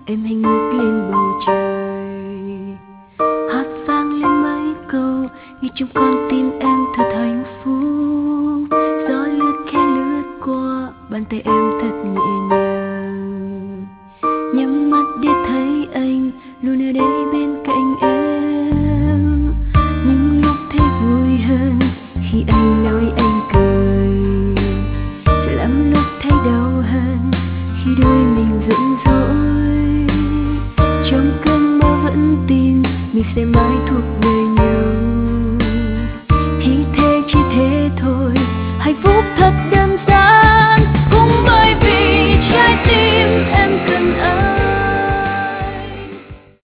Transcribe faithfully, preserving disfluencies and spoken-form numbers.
em hay ngước lên bầu trời. Hát vang lên mấy câu ghi trong con tim em thật hạnh phúc. Gió lướt khẽ lướt qua bàn tay em thật nhẹ nhàng.